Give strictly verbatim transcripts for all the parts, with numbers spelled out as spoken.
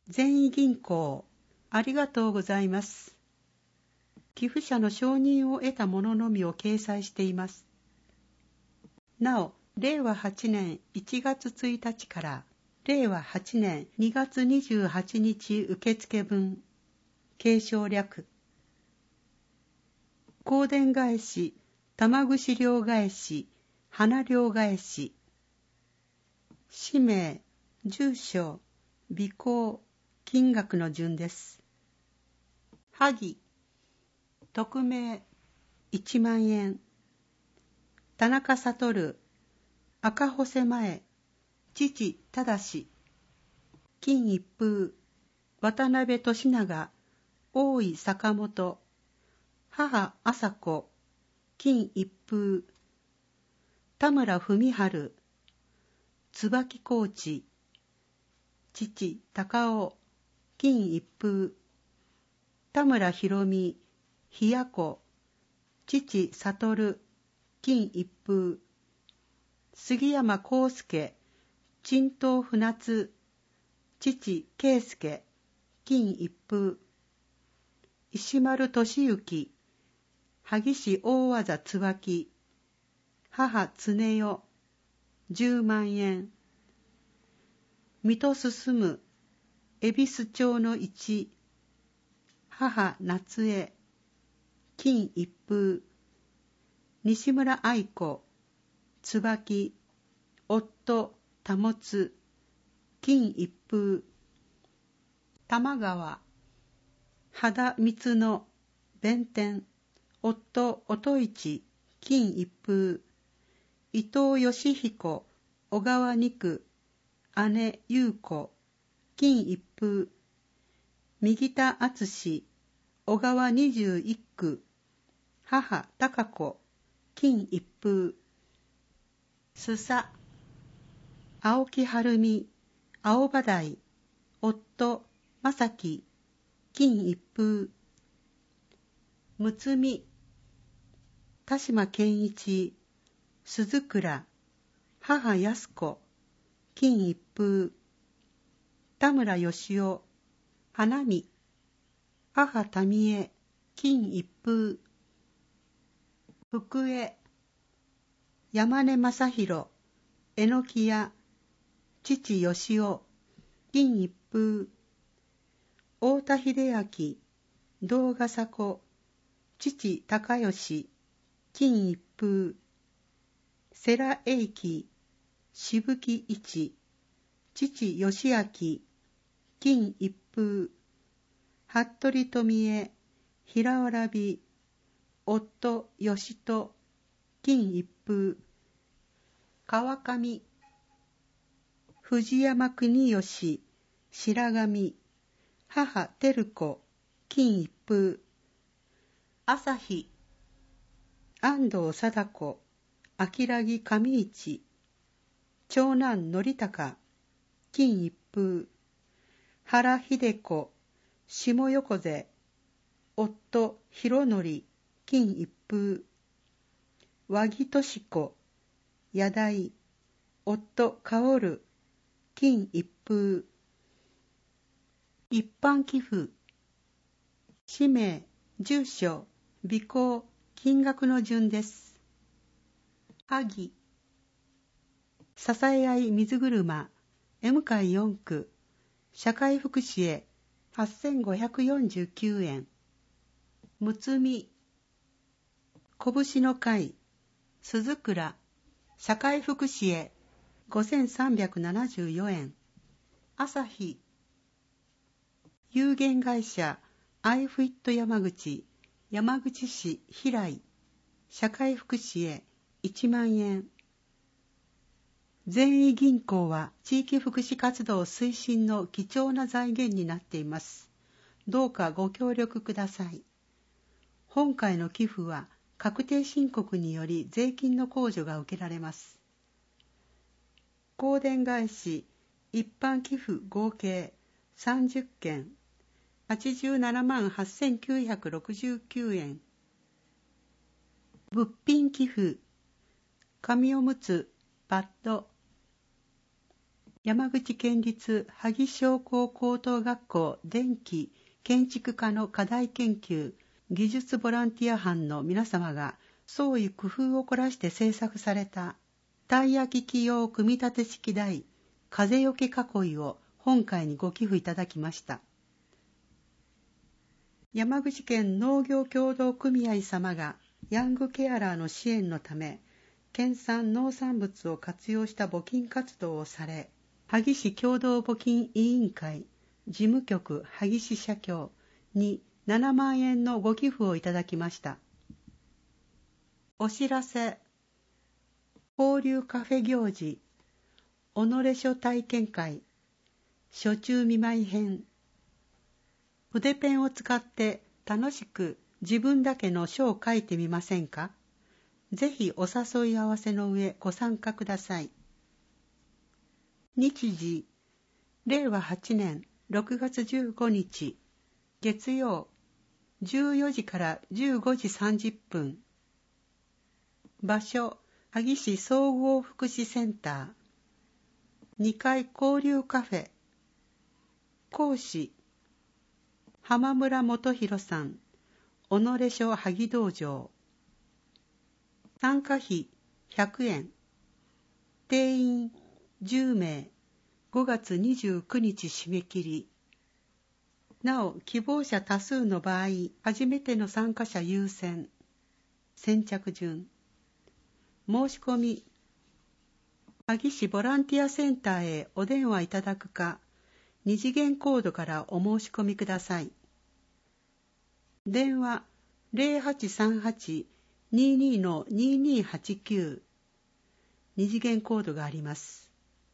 善意銀行、ありがとうございます。寄付者の承認を得たもののみを掲載しています。なお、れいわはちねんいちがつついたちかられいわはちねんにがつにじゅうはちにち受付分、継承略、香典返し、玉串両返し、花両返し、氏名、住所、尾行、金額の順です。萩、匿名、いちまんえん。田中悟、赤穂瀬前、父忠、金一封、渡辺俊長、大井坂本、母朝子、金一封、田村文春、椿高知、父高尾、金一封、田村博美、ひや子、父悟、金一封、杉山康介、陳東船津、父圭介、金一封、石丸俊之、萩市大技椿、母常代、十万円。水戸進、恵比寿町の一、母夏江、金一封、西村愛子、椿、夫保津、金一封、玉川、肌光の弁天、夫音市、金一封、伊藤義彦、小川二区、姉優子、金一封、右田敦、小川二十一区、母貴子、金一封、須佐、青木晴美、青葉台、夫正樹、金一封、睦美、田島健一、鈴倉、母安子、金一封、田村義雄、花見、母民江、金一封、福江、山根正弘、榎木屋、父義雄、金一封、太田秀明、動画迫、父高義、金一封、世良英樹、渋木一、父義明、金一封、服部富江、平わらび、夫義人、金一封、川上、藤山国義、白神、母照子、金一封、朝日、安藤貞子、明木上市、長男則孝、金一封、原秀子、下横瀬、夫弘則、金一封、和木敏子、矢台、夫薫、金一封、一般寄付、氏名、住所、尾行、金額の順です。萩、支え合い水車、M 会よん区、社会福祉へはっせんごひゃくよんじゅうきゅうえん。睦美、拳の会、鈴倉、社会福祉へごせんさんびゃくななじゅうよえん。朝日、有限会社アイフィット山口、山口市平井、社会福祉へいちまんえん。善意銀行は地域福祉活動推進の貴重な財源になっています。どうかご協力ください。本回の寄付は確定申告により税金の控除が受けられます。香典返し、一般寄付合計さんじゅっけん、はちじゅうななまんはっせんきゅうひゃくろくじゅうきゅうえん。物品寄付、紙おむつ、パッド、 山口県立萩商工高等学校電気建築科の課題研究技術ボランティア班の皆様が創意工夫を凝らして制作されたたい焼き器用組み立て式台風よけ囲いを本会にご寄付いただきました。山口県農業協同組合様がヤングケアラーの支援のため県産農産物を活用した募金活動をされ、萩市共同募金委員会事務局萩市社協にななまんえんのご寄付をいただきました。お知らせ。交流カフェ行事己書体験会書中見舞い編。筆ペンを使って楽しく自分だけの書を書いてみませんか？ぜひお誘い合わせの上ご参加ください。日時、れいわはちねんろくがつじゅうごにち、月曜、じゅうよじからじゅうごじさんじゅっぷん。場所、萩市総合福祉センター。にかい交流カフェ。講師、浜村元弘さん、己書萩道場。参加費ひゃくえん。定員じゅうめい。ごがつにじゅうくにち締め切り。なお、希望者多数の場合、初めての参加者優先。先着順。申し込み。萩市ボランティアセンターへお電話いただくか、二次元コードからお申し込みください。電話ゼロはちさんはち にーにー にーにーはちきゅう。二次元コードがあります。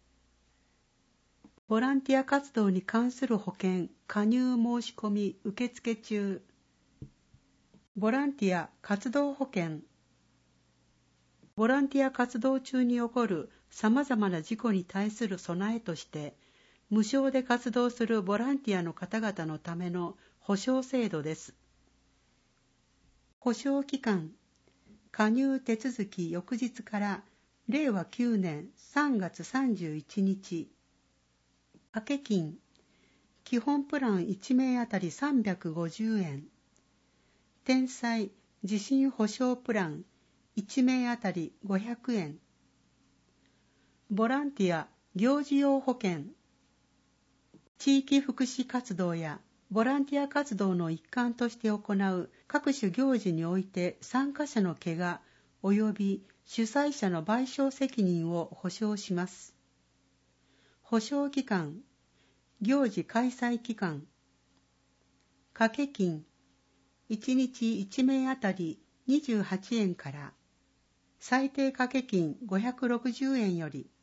ボランティア活動に関する保険加入申し込み受付中。ボランティア活動保険。ボランティア活動中に起こるさまざまな事故に対する備えとして、無償で活動するボランティアの方々のための保証制度です。保証期間、加入手続き翌日かられいわきゅうねんさんがつさんじゅういちにち。掛け金、基本プランいちめいあたりさんびゃくごじゅうえん。天災地震保証プランいちめいあたりごひゃくえん。ボランティア行事用保険。地域福祉活動やボランティア活動の一環として行う各種行事において参加者の怪我及び主催者の賠償責任を保証します。保証期間、行事開催期間。掛け金、いちにちいちめいあたりにじゅうはちえんから最低掛け金ごひゃくろくじゅうえんより。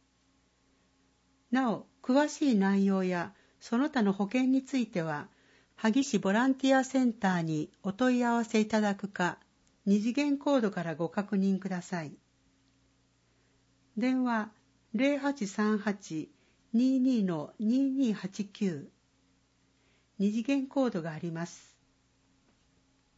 なお、詳しい内容やその他の保険については、萩市ボランティアセンターにお問い合わせいただくか、二次元コードからご確認ください。電話ゼロはちさんはち にーにー にーにーはちきゅう。二次元コードがあります。